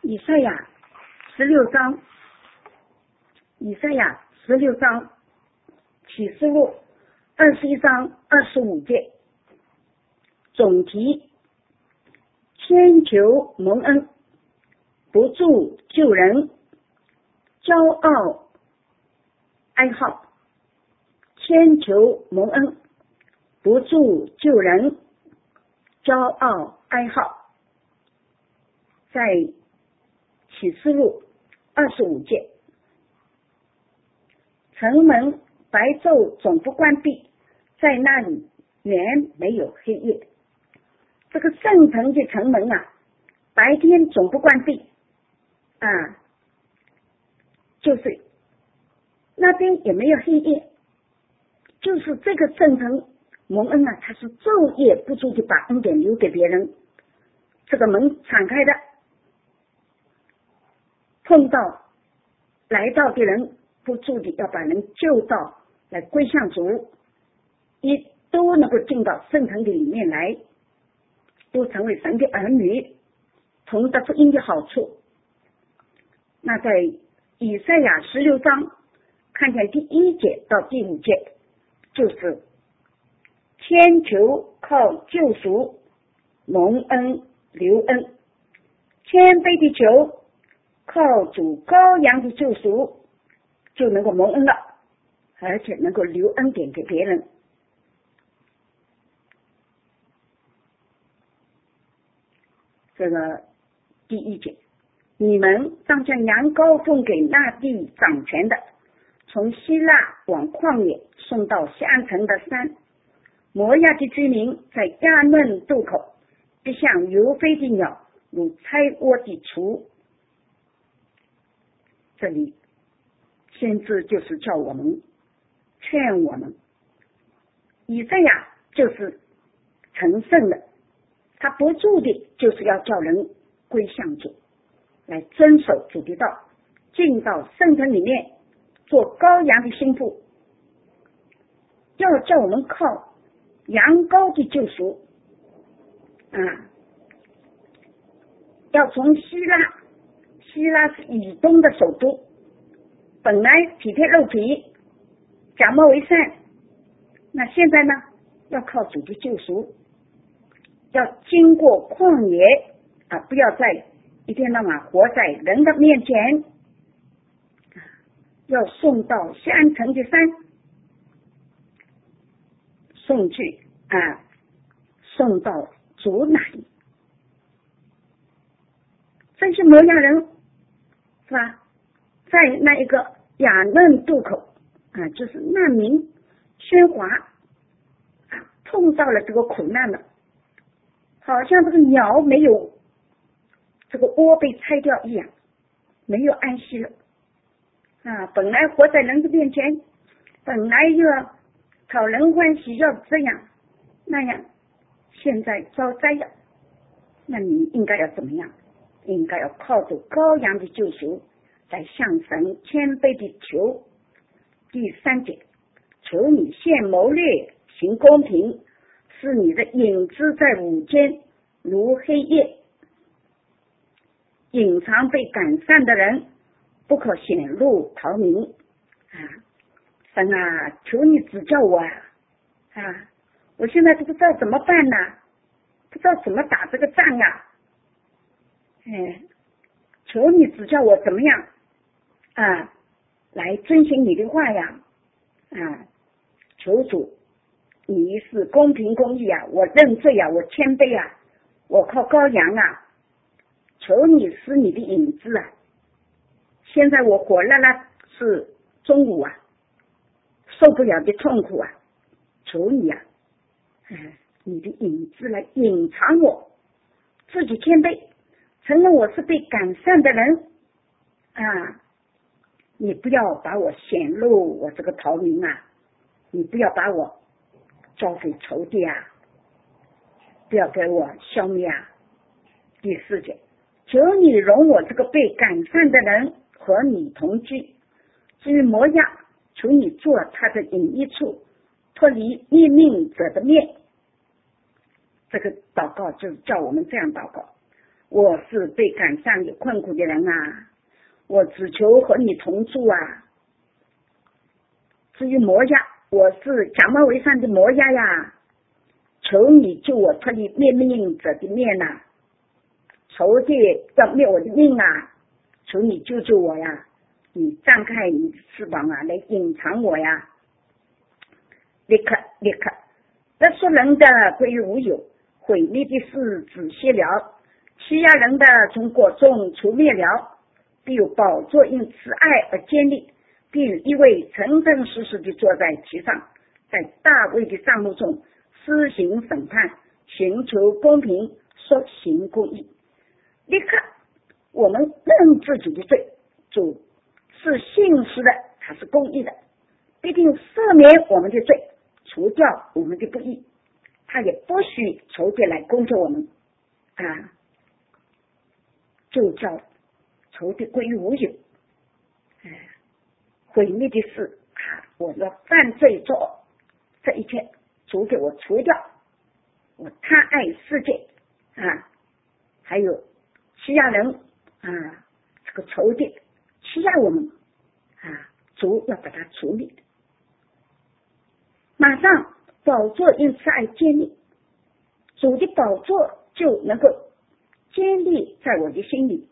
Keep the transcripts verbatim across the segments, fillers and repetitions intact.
以赛亚十六章，以赛亚十六章，启示录二十一章二十五节，总题：千求蒙恩，不住救人，骄傲哀号。千求蒙恩，不住救人，骄傲哀号。在启示录二十五节，城门白昼总不关闭，在那里原没有黑夜。这个圣城的城门啊，白天总不关闭啊，就是那边也没有黑夜，就是这个圣城蒙恩啊，它是昼夜不住的把恩典留给别人，这个门敞开的，碰到来到的人不住的要把人救到来归向主，一都能够进到圣城的里面来，都成为神的儿女，同得福音的好处。那在以赛亚十六章看见第一节到第五节，就是千求靠救赎蒙恩留恩，谦卑的求靠主羔羊的救赎就能够蒙恩了，而且能够留恩典给别人。这个第一节，你们当将羊羔奉给那地掌权的，从希腊往旷野送到相城的山。摩亚的居民在亚嫩渡口，必像游飞的鸟，如拆窝的雏。这里先知就是叫我们劝我们，以赛亚就是成圣的，他不住的就是要叫人归向主，来遵守主的道，进到圣城里面做羔羊的心腹，要叫我们靠羊羔的救赎啊！要从希腊，希腊是以东的首都，本来体贴肉体，假冒为善，那现在呢，要靠主的救赎，要经过旷野啊，不要再一天到晚活在人的面前，要送到相城的山，送去啊，送到主那里。这些摩亚人是吧，在那一个亚嫩渡口啊，就是难民喧哗啊，碰到了这个苦难了，好像这个鸟没有这个窝被拆掉一样，没有安息了啊！本来活在人的面前，本来要讨人欢喜，要这样那样，现在遭灾了，那你应该要怎么样？应该要靠着羔羊的救赎，来向神谦卑的求。第三节，求你现谋略，行公平，使你的影子在午间如黑夜，隐藏被赶散的人不可显露逃明啊！神啊，求你指教我啊！啊，我现在不知道怎么办呢、啊，不知道怎么打这个仗啊！哎，求你指教我怎么样啊，来遵循你的话呀！啊，求主，你是公平公义啊！我认罪啊，我谦卑啊，我靠羔羊啊！求你使你的影子啊！现在我火辣辣是中午啊，受不了的痛苦啊！求你啊，哎，你的影子来隐藏我，自己谦卑，承认我是被赶散的人啊！你不要把我显露我这个逃民啊！你不要把我交给仇敌啊！不要给我消灭啊！第四节，求你容我这个被赶散的人和你同居。至于摩亚，求你做他的隐一处，脱离灭命者的面。这个祷告就是叫我们这样祷告： 我是被赶上有困苦的人啊，我只求和你同住啊。至于摩押，我是假冒为善的摩押呀，求你救我脱离灭命者的面呐、啊，仇敌要灭我的命啊，求你救救我呀，你张开你的翅膀啊，来隐藏我呀。立刻立刻，那说人的归于无有，毁灭的事止息了，欺压人的从国中除灭了，必有宝座因慈爱而建立，必有一位诚诚实实地坐在其上，在大卫的帐幕中施行审判，寻求公平，说行公义。立刻我们认自己的罪，主是信实的，他是公义的，必定赦免我们的罪，除掉我们的不义，他也不许仇敌来攻击我们啊，就叫仇敌归于无有。哎，毁灭的事啊，我要犯罪做这一切，主给我除掉。我贪爱世界啊，还有欺压人啊，这个仇敌欺压我们啊，主要把它处理。马上宝座因慈爱建立，主的宝座就能够建立在我的心里。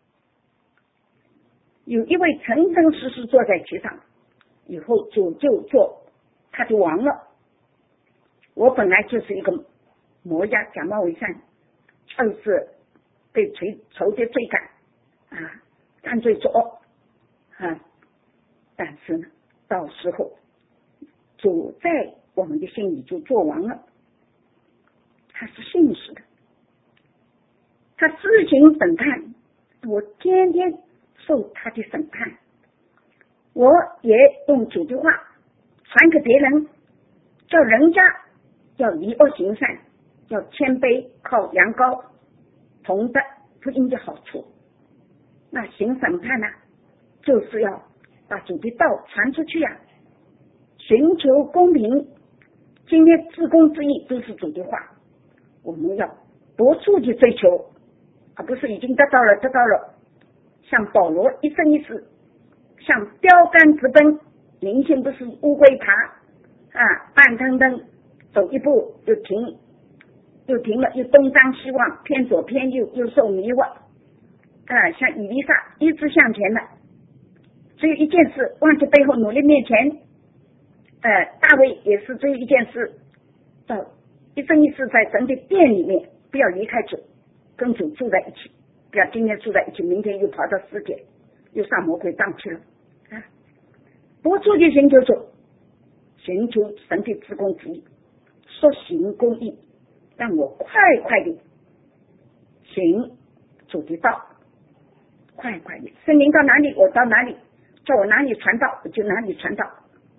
有一位诚诚实实坐在其上，以后主就做他的王了。我本来就是一个摩押，假冒为善，就是被仇敌追赶啊，犯罪作恶啊，但是呢，到时候主在我们的心里就做王了，他是信实的，他施行审判，我天天受他的审判。我也用主的话传给别人，叫人家要离恶行善，要谦卑，靠羊羔，同得福音的好处。那行审判呢，就是要把主的道传出去呀、啊，寻求公平。今天自公自义都是主的话，我们要不住的追求，而不是已经得到了得到了，像保罗一生一世像标杆直奔，灵性不是乌龟爬啊，慢腾腾走一步又停，又停了，又东张西望，偏左偏右，又受迷惑啊，像以利沙一直向前的，只有一件事，忘记背后努力面前。呃，大卫也是只有一件事，到一生一世在神的殿里面，不要离开主，跟主住在一起，不要今天住在一起，明天又跑到世界，又上魔鬼当去了啊！不住的寻求主，寻求神的自公自义，说行公义，让我快快的行主的道，快快的圣灵到哪里我到哪里，叫我哪里传道我就哪里传道。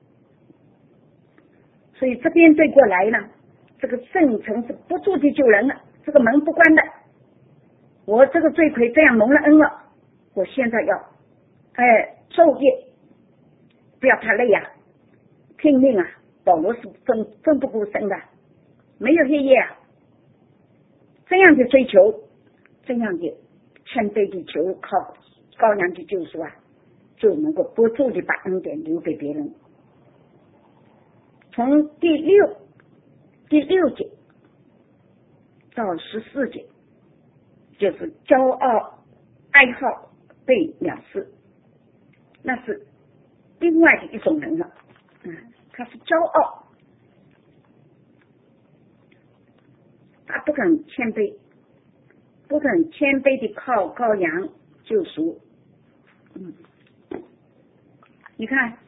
所以这边对过来呢，这个圣城是不住的救人了，这个门不关的。我这个罪魁这样蒙了恩了，我现在要哎昼夜不要怕累呀、啊，拼命啊！保罗是奋奋不顾身的，没有黑夜啊。这样的追求，这样的谦卑的求靠羔羊的救赎啊，就能够不住的把恩典留给别人。从第六第六节到十四节，就是骄傲爱好被藐视，那是另外的一种人了。嗯，他是骄傲，他不肯谦卑，不肯谦卑的靠羔羊救赎。嗯，你看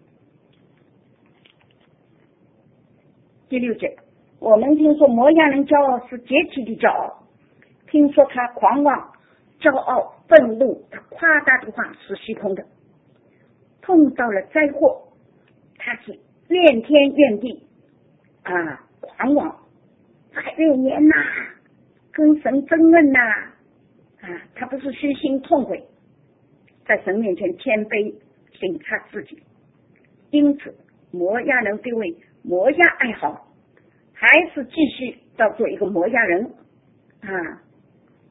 第六节，我们听说摩押人骄傲是节期的骄傲，听说他狂妄、骄傲、愤怒，他夸大的话是虚空的。碰到了灾祸，他是怨天怨地啊，狂妄，还有年呐、啊，跟神争论呐、啊，啊，他不是虚心痛悔，在神面前谦卑，省察自己。因此，摩押人对为摩押爱好，还是继续要做一个摩押人啊，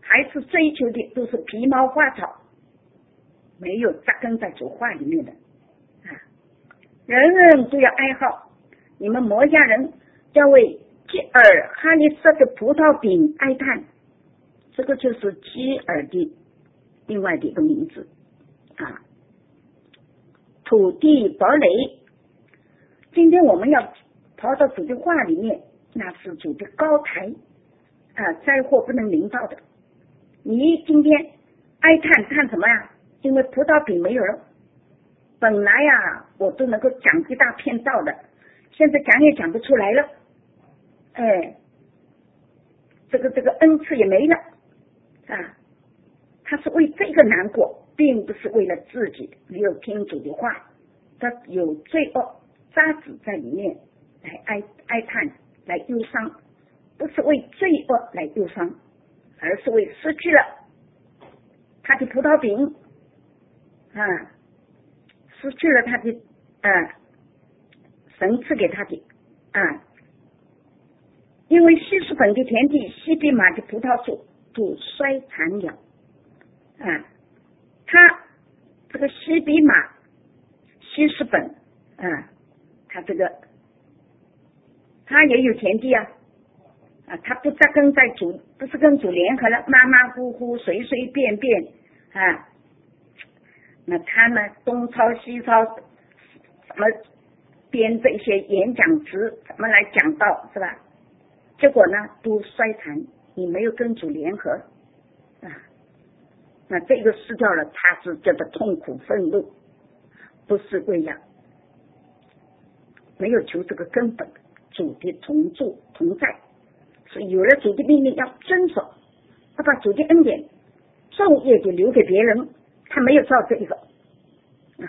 还是追求的都是皮毛花草，没有扎根在主话里面的啊！人人都要爱好，你们摩押人要为基尔哈利色的葡萄饼哀叹，这个就是基尔的另外的一个名字啊。土地堡垒，今天我们要跑到主的话里面，那是主的高台啊，灾祸不能临到的。你今天哀叹叹什么呀？因为葡萄饼没有了。本来呀，我都能够讲一大片道的，现在讲也讲不出来了。哎，这个这个恩赐也没了啊！他是为这个难过，并不是为了自己没有听主的话，他有罪恶渣子在里面来哀哀叹，来忧伤，不是为罪恶来忧伤，而是为失去了他的葡萄饼啊，失去了他的啊神赐给他的啊，因为西斯本的田地、西比玛的葡萄树都衰残了啊，他这个西比玛、西斯本啊，他这个他也有田地啊。啊，他不扎根在主，不是跟主联合了，马马虎虎，随随便便啊。那他呢，东抄西抄，怎么编这些演讲词，怎么来讲道，是吧？结果呢，都衰残，你没有跟主联合啊。那这个失掉了，他是觉得痛苦愤怒，不是为了没有求这个根本主的同住同在。是有了主的命令要遵守，要把主的恩典昼夜的留给别人，他没有照这一个啊。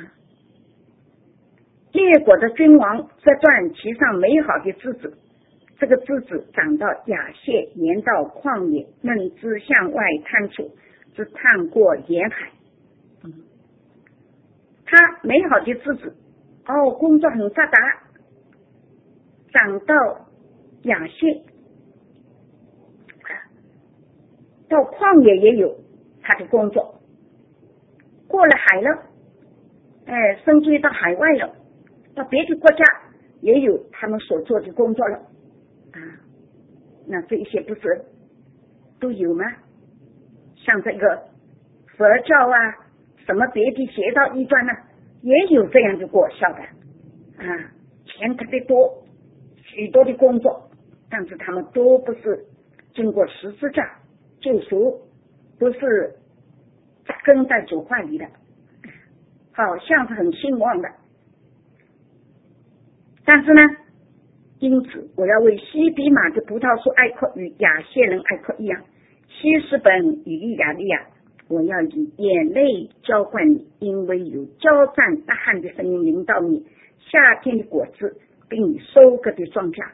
列国的君王折断其上美好的枝子，这个枝子长到雅谢，延到旷野，嫩枝向外探出，只探过沿海。嗯，他美好的枝子哦，工作很发达，长到雅谢。到旷野也有他的工作，过了海了，哎，甚至于到海外了，到别的国家也有他们所做的工作了啊。那这些不是都有吗？像这个佛教啊，什么别的邪道异端呢、啊，也有这样的果效的啊，钱特别多，许多的工作，但是他们都不是经过十字架救赎，不是扎根在主话里的，好像是很兴旺的，但是呢，因此我要为西比玛的葡萄树哀哭，与亚谢人哀哭一样，西斯本与亚利亚，我要以眼泪浇灌你，因为有交战大旱的声音临到你，夏天的果子，并你收割的庄稼。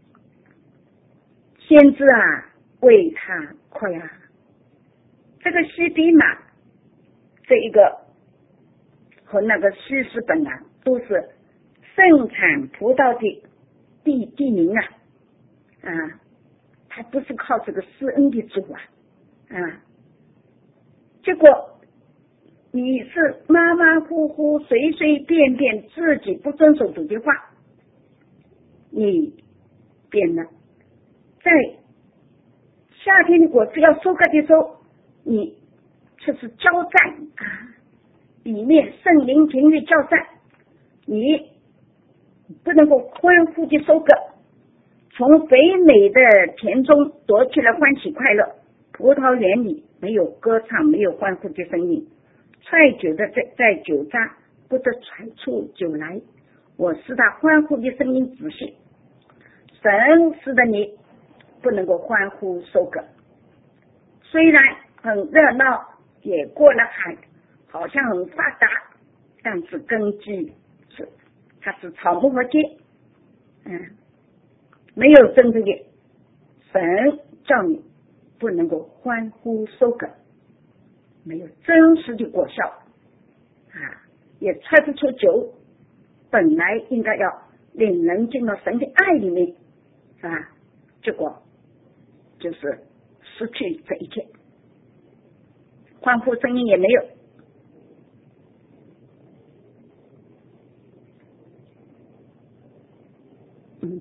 先知啊，为他快啊！这个西比玛这一个和那个西斯本啊，都是盛产葡萄的地地名啊啊，他不是靠这个施恩的主啊啊，结果你是马马虎虎、随随便便，自己不遵守主的话，你变了，在夏天的果子要收割的时候，你却是交战啊，里面圣灵情欲交战，你不能够欢呼的收割，从肥美的田中夺去了欢喜快乐，葡萄园里没有歌唱，没有欢呼的声音，踹酒的在在酒渣不得踹出酒来，我使他欢呼的声音仔细，神使得你不能够欢呼收割，虽然很热闹，也过了海，好像很发达，但是根基是它是草木和街，嗯，没有真正的神叫你不能够欢呼收割，没有真实的果效啊，也踹不出酒，本来应该要令人进到神的爱里面，是吧？结果就是失去这一切欢呼声音也没有。嗯，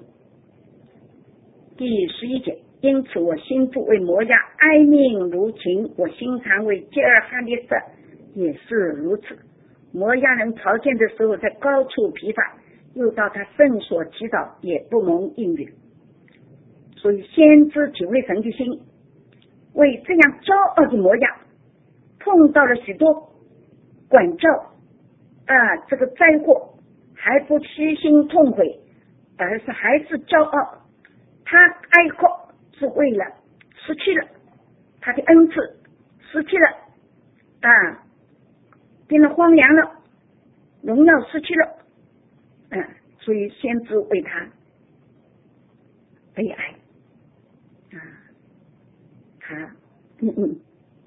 第十一节，因此我心腹为摩押哀命如情，我心肠为吉尔哈列色也是如此。摩押人朝见的时候，在高处疲乏，又到他圣所祈祷，也不蒙应允。所以先知体会神的心，为这样骄傲的摩押碰到了许多管教啊，这个灾祸，还不虚心痛悔，而是还是骄傲。他哀哭是为了失去了他的恩赐，失去了啊，变得荒凉了，荣耀失去了，嗯、啊，所以先知为他悲哀啊，他嗯嗯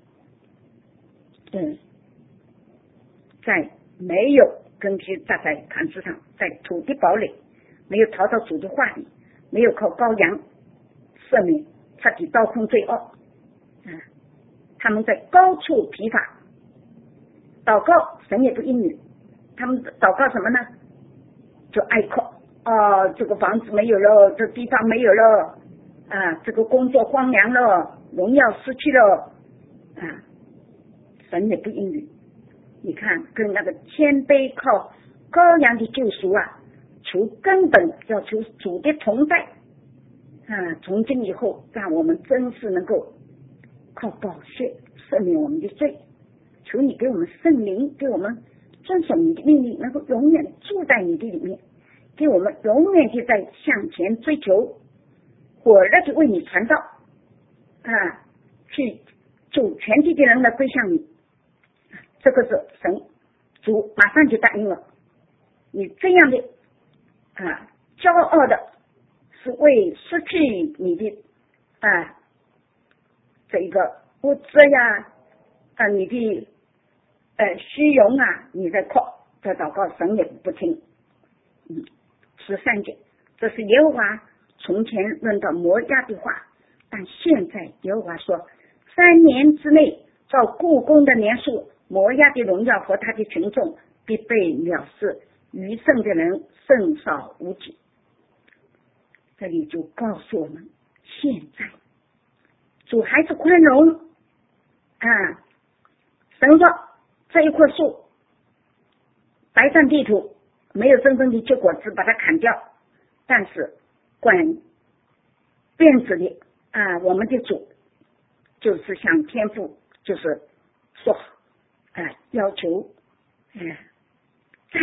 嗯，在没有根基站在磐石上，在土地堡垒，没有逃到主的话里，没有靠羔羊赦免彻底刀空罪恶，啊，他们在高处疲乏，祷告神也不应允，他们祷告什么呢？就哀哭啊，这个房子没有了，这地方没有了啊，这个工作荒凉了，荣耀失去了啊，神也不应允。你看，跟那个谦卑靠羔羊的救赎啊，求根本要求主的同在啊！从今以后，让我们真是能够靠宝血赦免我们的罪。求你给我们圣灵，给我们遵守你的命令，能够永远住在你的里面，给我们永远的在向前追求，火热的为你传道啊，去救全地的人来归向你。这个是神主马上就答应了。你这样的啊骄傲的，是为失去你的啊这一个物质呀啊你的呃虚荣啊，你在靠在祷告，神也不听。嗯，十三节，这是耶和华从前论到摩押的话，但现在耶和华说，三年之内照故宫的年数，摩押的荣耀和他的群众必被藐视，余剩的人甚少无几。这里就告诉我们，现在主还是宽容啊。神说这一棵树白占地土，没有真正的结果子，把它砍掉，但是管辫子的啊，我们的主就是向天父就是说啊，要求啊再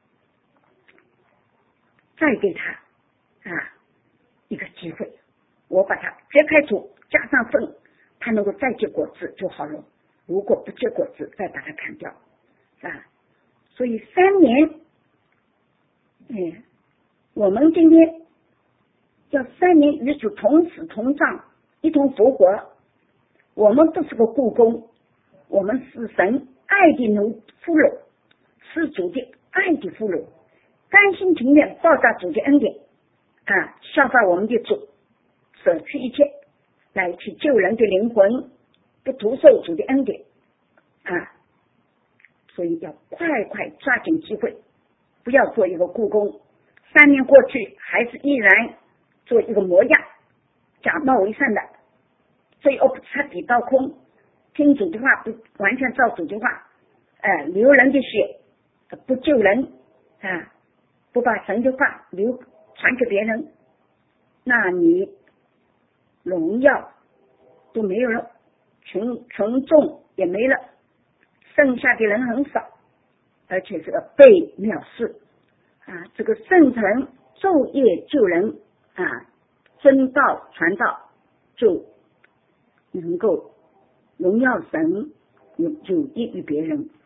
再给他啊一个机会，我把它掘开土加上粪，它能够再结果子就好了，如果不结果子再把它砍掉啊。所以三年嗯，我们今天要三年与主同死同葬，一同复活。我们不是个故宫，我们是神爱的奴俘虏，是主的爱的俘虏，甘心情愿报答主的恩典啊，效法我们的主，舍去一切来去救人的灵魂，不徒受主的恩典啊。所以要快快抓紧机会，不要做一个故宫，三年过去还是依然做一个模样，假冒为善的，罪恶不彻底倒空，听主的话不完全照主的话，呃，流人的血不救人啊，不把神的话流传给别人，那你荣耀都没有了，群群众也没了，剩下的人很少，而且是个被藐视啊！这个圣城昼夜救人啊，真道传道就能够荣耀神，有有益于别人。